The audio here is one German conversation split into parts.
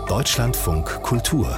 Deutschlandfunk Kultur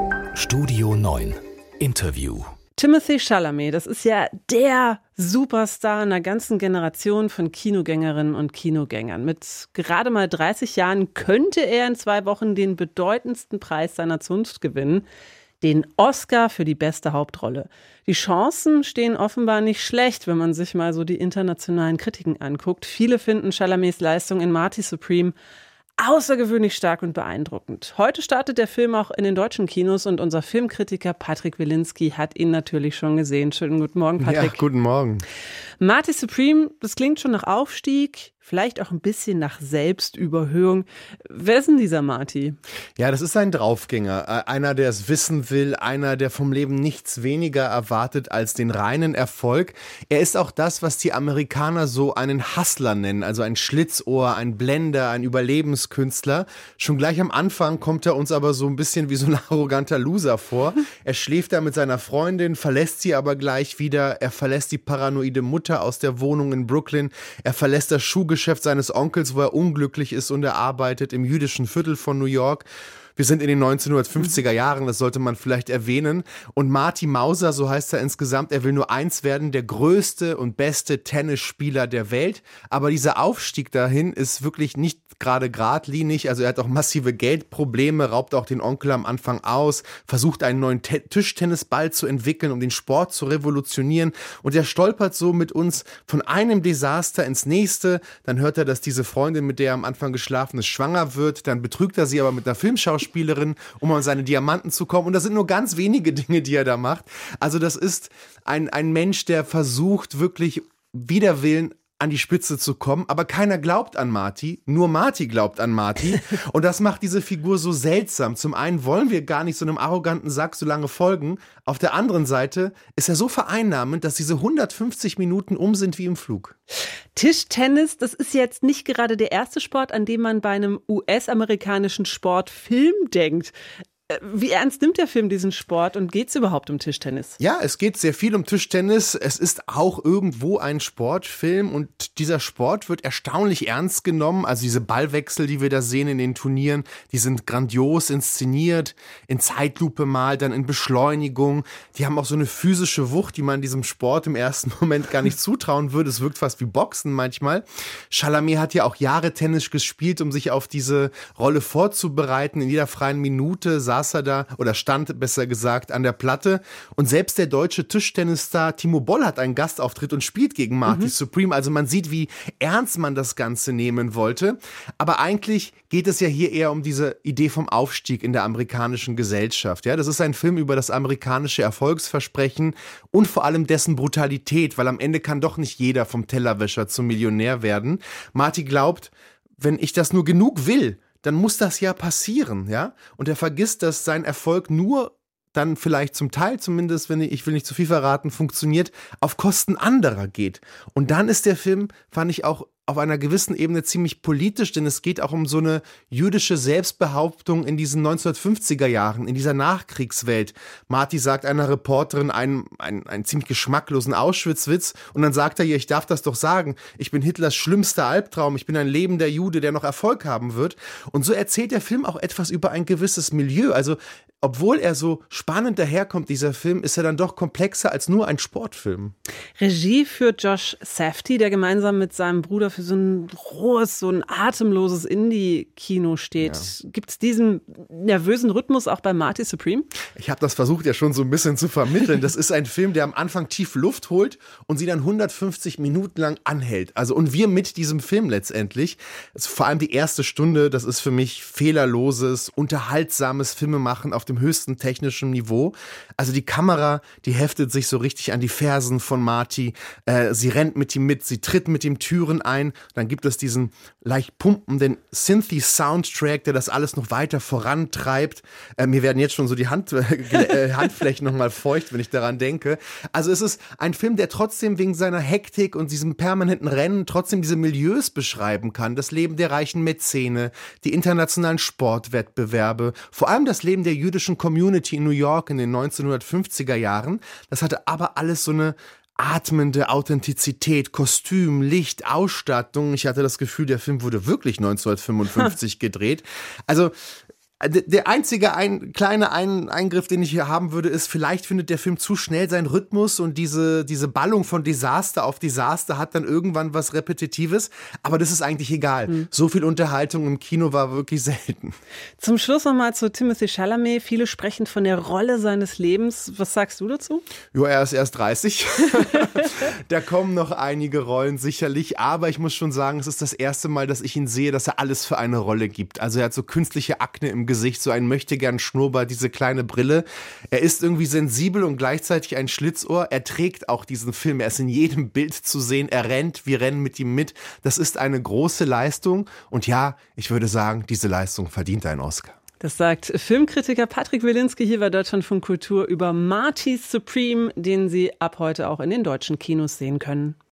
Studio 9 Interview. Timothée Chalamet, das ist ja der Superstar einer ganzen Generation von Kinogängerinnen und Kinogängern. Mit gerade mal 30 Jahren könnte er in 2 Wochen den bedeutendsten Preis seiner Zunft gewinnen, den Oscar für die beste Hauptrolle. Die Chancen stehen offenbar nicht schlecht, wenn man sich mal so die internationalen Kritiken anguckt. Viele finden Chalamets Leistung in Marty Supreme außergewöhnlich stark und beeindruckend. Heute startet der Film auch in den deutschen Kinos und unser Filmkritiker Patrick Wilinski hat ihn natürlich schon gesehen. Schönen guten Morgen, Patrick. Ja, guten Morgen. Marty Supreme, das klingt schon nach Aufstieg, vielleicht auch ein bisschen nach Selbstüberhöhung. Wer ist denn dieser Marty? Ja, das ist ein Draufgänger. Einer, der es wissen will, einer, der vom Leben nichts weniger erwartet als den reinen Erfolg. Er ist auch das, was die Amerikaner so einen Hustler nennen, also ein Schlitzohr, ein Blender, ein Überlebenskünstler. Schon gleich am Anfang kommt er uns aber so ein bisschen wie so ein arroganter Loser vor. Er schläft da mit seiner Freundin, verlässt sie aber gleich wieder. Er verlässt die paranoide Mutter aus der Wohnung in Brooklyn. Er verlässt das Schuhgeschäft seines Onkels, wo er unglücklich ist und er arbeitet im jüdischen Viertel von New York. Wir sind in den 1950er Jahren, das sollte man vielleicht erwähnen. Und Marty Mauser, so heißt er insgesamt, er will nur eins werden, der größte und beste Tennisspieler der Welt. Aber dieser Aufstieg dahin ist wirklich nicht gerade geradlinig. Also er hat auch massive Geldprobleme, raubt auch den Onkel am Anfang aus, versucht einen neuen Tischtennisball zu entwickeln, um den Sport zu revolutionieren. Und er stolpert so mit uns von einem Desaster ins nächste. Dann hört er, dass diese Freundin, mit der er am Anfang geschlafen ist, schwanger wird. Dann betrügt er sie aber mit einer Filmschauspielerin, um an seine Diamanten zu kommen. Und das sind nur ganz wenige Dinge, die er da macht. Also das ist ein Mensch, der versucht, wirklich wider Willen an die Spitze zu kommen, aber keiner glaubt an Marty, nur Marty glaubt an Marty und das macht diese Figur so seltsam. Zum einen wollen wir gar nicht so einem arroganten Sack so lange folgen, auf der anderen Seite ist er so vereinnahmend, dass diese 150 Minuten sind wie im Flug. Tischtennis, das ist jetzt nicht gerade der erste Sport, an dem man bei einem US-amerikanischen Sportfilm denkt. Wie ernst nimmt der Film diesen Sport und geht es überhaupt um Tischtennis? Ja, es geht sehr viel um Tischtennis. Es ist auch irgendwo ein Sportfilm und dieser Sport wird erstaunlich ernst genommen. Also diese Ballwechsel, die wir da sehen in den Turnieren, die sind grandios inszeniert, in Zeitlupe mal, dann in Beschleunigung. Die haben auch so eine physische Wucht, die man diesem Sport im ersten Moment gar nicht zutrauen würde. Es wirkt fast wie Boxen manchmal. Chalamet hat ja auch Jahre Tennis gespielt, um sich auf diese Rolle vorzubereiten. In jeder freien Minute saß er da, oder stand besser gesagt, an der Platte. Und selbst der deutsche Tischtennisstar Timo Boll hat einen Gastauftritt und spielt gegen Marty Supreme. Also man sieht, wie ernst man das Ganze nehmen wollte. Aber eigentlich geht es ja hier eher um diese Idee vom Aufstieg in der amerikanischen Gesellschaft. Ja, das ist ein Film über das amerikanische Erfolgsversprechen und vor allem dessen Brutalität, weil am Ende kann doch nicht jeder vom Tellerwäscher zum Millionär werden. Marty glaubt, wenn ich das nur genug will, dann muss das ja passieren, ja? Und er vergisst, dass sein Erfolg nur dann vielleicht zum Teil zumindest, ich will nicht zu viel verraten, funktioniert, auf Kosten anderer geht. Und dann ist der Film, fand ich auch auf einer gewissen Ebene ziemlich politisch, denn es geht auch um so eine jüdische Selbstbehauptung in diesen 1950er Jahren, in dieser Nachkriegswelt. Marty sagt einer Reporterin einen ziemlich geschmacklosen Auschwitz-Witz und dann sagt er ihr, ich darf das doch sagen, ich bin Hitlers schlimmster Albtraum, ich bin ein lebender Jude, der noch Erfolg haben wird. Und so erzählt der Film auch etwas über ein gewisses Milieu. Also obwohl er so spannend daherkommt, dieser Film, ist er dann doch komplexer als nur ein Sportfilm. Regie führt Josh Safdie, der gemeinsam mit seinem Bruder für so ein rohes, so ein atemloses Indie-Kino steht. Ja. Gibt es diesen nervösen Rhythmus auch bei Marty Supreme? Ich habe das versucht ja schon so ein bisschen zu vermitteln. Das ist ein Film, der am Anfang tief Luft holt und sie dann 150 Minuten lang anhält. Also und wir mit diesem Film letztendlich. Also vor allem die erste Stunde, das ist für mich fehlerloses, unterhaltsames Filmemachen auf dem höchsten technischen Niveau. Also die Kamera, die heftet sich so richtig an die Fersen von Marty. Sie rennt mit ihm mit, sie tritt mit ihm Türen ein. Dann gibt es diesen leicht pumpenden Synthy-Soundtrack, der das alles noch weiter vorantreibt. Mir werden jetzt schon so die Handflächen nochmal feucht, wenn ich daran denke. Also es ist ein Film, der trotzdem wegen seiner Hektik und diesem permanenten Rennen trotzdem diese Milieus beschreiben kann. Das Leben der reichen Mäzene, die internationalen Sportwettbewerbe, vor allem das Leben der jüdischen Community in New York in den 1950er Jahren. Das hatte aber alles so eine atmende Authentizität, Kostüm, Licht, Ausstattung. Ich hatte das Gefühl, der Film wurde wirklich 1955 gedreht. Also Der einzige kleine Eingriff, den ich hier haben würde, ist, vielleicht findet der Film zu schnell seinen Rhythmus und diese Ballung von Desaster auf Desaster hat dann irgendwann was Repetitives. Aber das ist eigentlich egal. So viel Unterhaltung im Kino war wirklich selten. Zum Schluss nochmal zu Timothée Chalamet. Viele sprechen von der Rolle seines Lebens. Was sagst du dazu? Ja, er ist erst 30. Da kommen noch einige Rollen sicherlich. Aber ich muss schon sagen, es ist das erste Mal, dass ich ihn sehe, dass er alles für eine Rolle gibt. Also er hat so künstliche Akne im Gesicht, so ein möchtegern Schnurrbart, diese kleine Brille. Er ist irgendwie sensibel und gleichzeitig ein Schlitzohr. Er trägt auch diesen Film. Er ist in jedem Bild zu sehen. Er rennt, wir rennen mit ihm mit. Das ist eine große Leistung. Und ja, ich würde sagen, diese Leistung verdient einen Oscar. Das sagt Filmkritiker Patrick Wilinski hier bei Deutschlandfunk Kultur über Marty Supreme, den Sie ab heute auch in den deutschen Kinos sehen können.